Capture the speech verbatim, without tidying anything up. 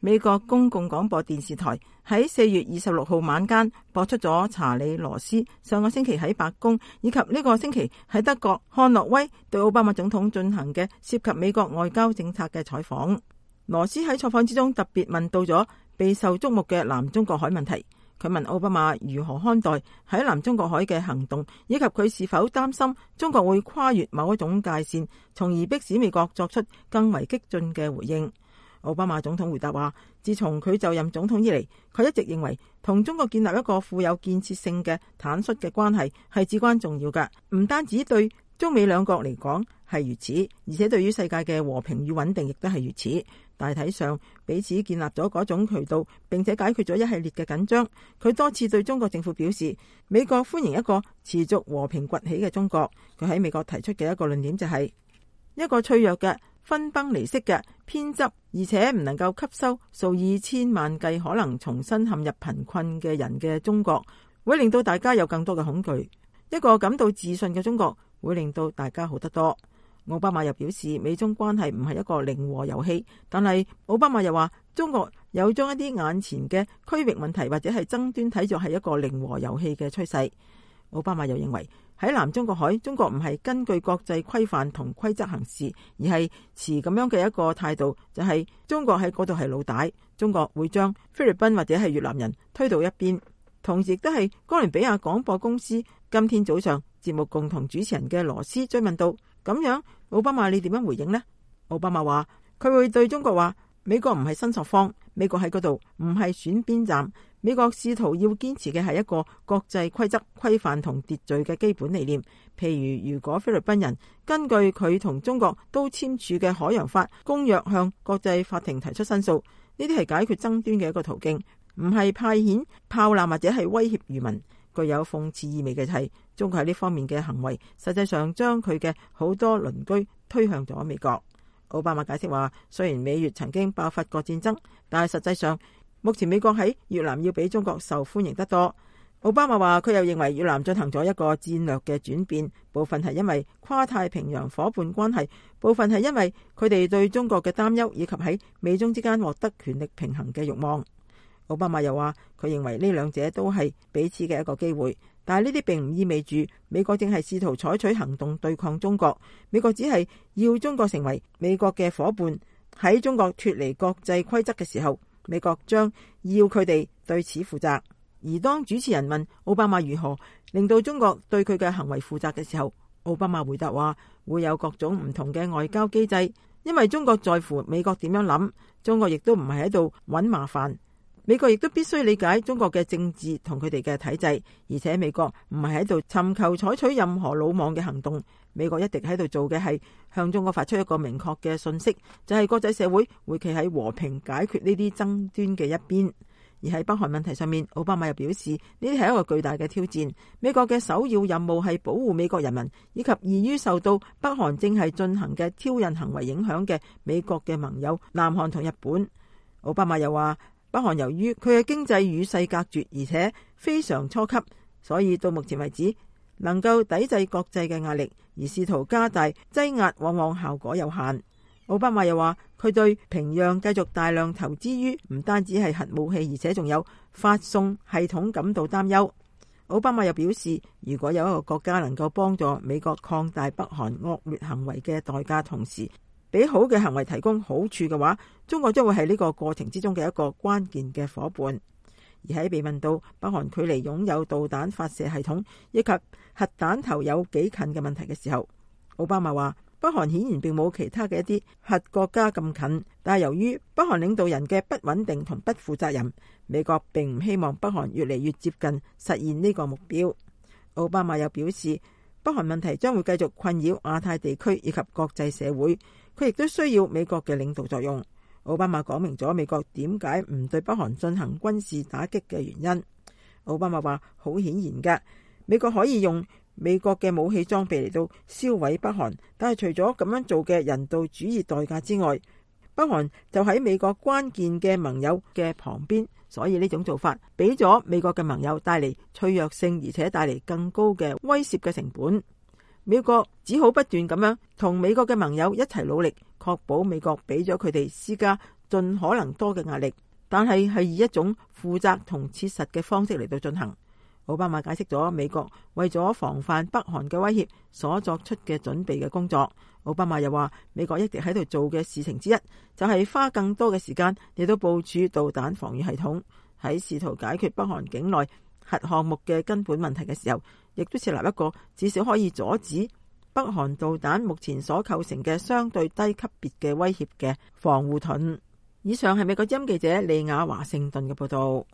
美國公共廣播電視台喺四月二十六號晚間播出咗查理羅斯上個星期喺白宮以及呢個星期喺德國漢諾威對奧巴馬總統進行嘅涉及美國外交政策嘅採訪。羅斯喺採訪之中特別問到咗備受矚目嘅南中國海問題。佢問奧巴馬如何看待喺南中國海嘅行動，以及佢是否擔心中國會跨越某一種界線，從而迫使美國作出更為激進嘅回應。奧巴馬總統回答話，自從佢就任總統以嚟，佢一直認為同中國建立一個富有建設性嘅坦率嘅關係係至關重要嘅，唔單止對中美兩國嚟講係如此，而且對於世界嘅和平與穩定亦都係如此。大體上彼此建立咗嗰種渠道，並且解決咗一系列嘅緊張。佢多次對中國政府表示，美國歡迎一個持續和平崛起嘅中國。佢喺美國提出嘅一個論點就係、是、一個脆弱嘅分崩離析嘅偏執，而且唔能夠吸收數以千萬計可能重新陷入貧困嘅人嘅中國，會令到大家有更多嘅恐懼。一個感到自信嘅中國會令到大家好得多。奧巴馬又表示，美中關係唔係一個零和遊戲，但係奧巴馬又話，中國有將一啲眼前嘅區域問題或者係爭端睇作係一個零和遊戲嘅趨勢。奧巴馬又認為喺南中國海，中國唔係根據國際規範同規則行事，而係持咁樣嘅一個態度，就係、是、中國喺嗰度係老大，中國會將菲律賓或者係越南人推到一邊。同時亦都係哥倫比亞廣播公司今天早上節目共同主持人嘅羅斯追問到，咁樣奧巴馬你點樣回應呢？奧巴馬話佢會對中國話，美國唔係申索方，美國喺嗰度唔係選邊站，美國試圖要堅持嘅係一個國際規則規範同秩序嘅基本理念。譬如如果菲律賓人根據佢同中國都簽署嘅海洋法公約向國際法庭提出申訴，呢啲係解決爭端嘅一個途徑，唔係派遣炮艦或者係威脅漁民。具有諷刺意味嘅係，中國喺呢方面嘅行為，實際上將佢嘅好多鄰居推向咗美國。奧巴馬解釋話，雖然美越曾經爆發過戰爭，但係實際上目前美國喺越南要比中國受歡迎得多。奧巴馬話佢又認為越南進行咗一個戰略嘅轉變，部分係因為跨太平洋夥伴關係，部分係因為佢哋對中國嘅擔憂，以及喺美中之間獲得權力平衡嘅慾望。奧巴馬又話佢認為呢兩者都係彼此嘅一個機會，但係呢啲並唔意味住美國正係試圖採取行動對抗中國。美國只係要中國成為美國嘅夥伴，喺中國脫離國際規則嘅時候，美國將要佢哋對此負責。而當主持人問奧巴馬如何令到中國對佢嘅行為負責嘅時候，奧巴馬回答話會有各種唔同嘅外交機制，因為中國在乎美國點樣諗，中國亦都唔係喺度揾麻煩。美國亦都必須理解中國嘅政治同佢哋嘅體制，而且美國唔係喺度尋求採取任何魯莽嘅行動。美國一直喺度做嘅係向中國發出一個明確嘅信息，就係國際社會會企喺和平解決呢啲爭端嘅一邊。而喺北韓問題上面，奧巴馬又表示呢啲係一個巨大嘅挑戰。美國嘅首要任務係保護美國人民，以及易於受到北韓正係進行嘅挑釁行為影響嘅美國嘅盟友南韓同日本。奧巴馬又話，北韓由於佢嘅經濟與世隔絕，而且非常初級，所以到目前為止能夠抵制國際嘅壓力，而試圖加大擠壓往往效果有限。奧巴馬又話佢對平壤繼續大量投資於唔單止係核武器，而且仲有發送系統感到擔憂。奧巴馬又表示，如果有一個國家能夠幫助美國擴大北韓惡劣行為嘅代價，同時俾好嘅行為提供好處嘅話，中國將會係呢個過程之中嘅一個關鍵嘅夥伴。而喺被問到北韓距離擁有導彈發射系統以及核彈頭有幾近嘅問題嘅時候，奧巴馬話北韓顯然並冇其他嘅一啲核國家咁近，但係由於北韓領導人嘅不穩定同不負責任，美國並唔希望北韓越嚟越接近實現呢個目標。奧巴馬又表示，北韓問題將會繼續困擾亞太地區以及國際社會，佢亦都需要美國嘅領導作用。奧巴馬講明咗美國點解唔對北韓進行軍事打擊嘅原因。奧巴馬話好顯然嘅，美國可以用美國嘅武器裝備嚟到燒毀北韓，但係除咗咁樣做嘅人道主義代價之外，北韓就喺美國關鍵嘅盟友嘅旁邊，所以呢種做法俾咗美國嘅盟友帶嚟脆弱性，而且帶嚟更高嘅威懾嘅成本。美國只好不斷咁樣同美國嘅盟友一齊努力，確保美國俾咗佢哋施加在盡可能多嘅壓力，但係係以一種負責同切實嘅方式嚟到進行。奧巴馬解釋咗美國為咗防範北韓嘅威脅所作出嘅準備嘅工作。奧巴馬又話，美國一直喺度做嘅事情之一，就係花更多嘅時間嚟到部署導彈防禦系統。喺試圖解決北韓境內核項目嘅根本問題嘅時候，亦都設立一個至少可以阻止北韓導彈目前所構成嘅相對低級別嘅威脅嘅防護盾。以上係美國之音記者李雅華盛頓嘅報道。